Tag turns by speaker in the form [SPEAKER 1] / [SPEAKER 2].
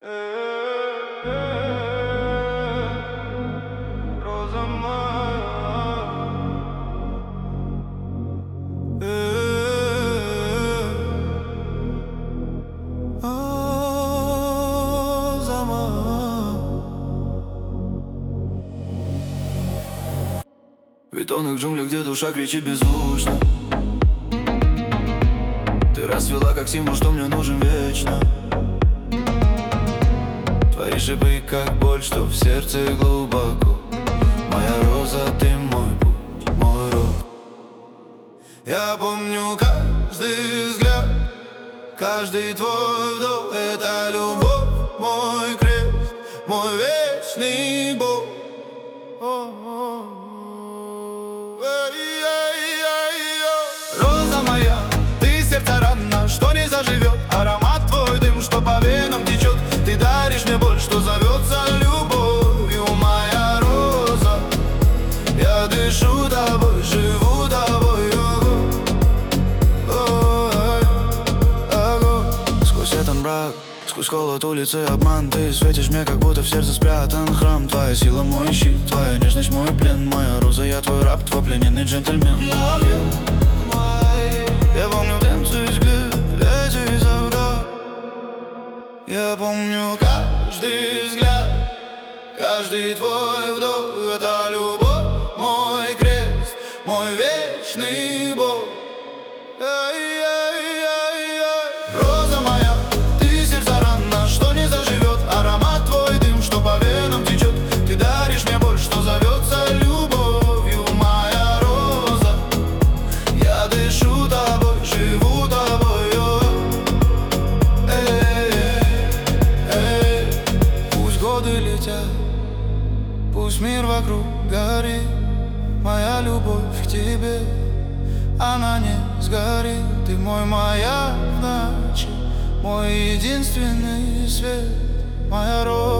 [SPEAKER 1] Роза моя, роза моя. В бетонных джунглях, где душа кричит беззвучно, ты расцвела как символ, что мне нужен вечно. Твои шипы как боль, что в сердце глубоко. Моя роза, ты мой путь, мой род. Я помню каждый взгляд, каждый твой вдох. Это любовь, мой крест, мой вечный Бог. Роза моя, ты сердце рана, что не заживет. Аромат твой дым, что по венам течет. Ты даришь мне боль, что зовется любовью. Моя роза, я дышу тобой, живу тобою. Сквозь этот мрак, сквозь холод улицы обман, ты светишь мне, как будто в сердце спрятан храм. Твоя сила мой щит, твоя нежность мой плен. Моя роза, я твой раб, твой плененный джентльмен. Я помню танцы взгляд, эти заврат. Я помню каждый взгляд, каждый твой вдох. Это любовь, мой крест, мой вечный Бог. Роза моя, ты сердце рана, что не заживет. Аромат твой дым, что по венам течет. Ты даришь мне боль, что зовется любовью. Моя роза, я дышу тобой, живу тобою. Пусть годы летят, пусть мир вокруг горит. Моя любовь к тебе, она не сгорит. Ты мой маяк в ночи, мой единственный свет. Моя роза.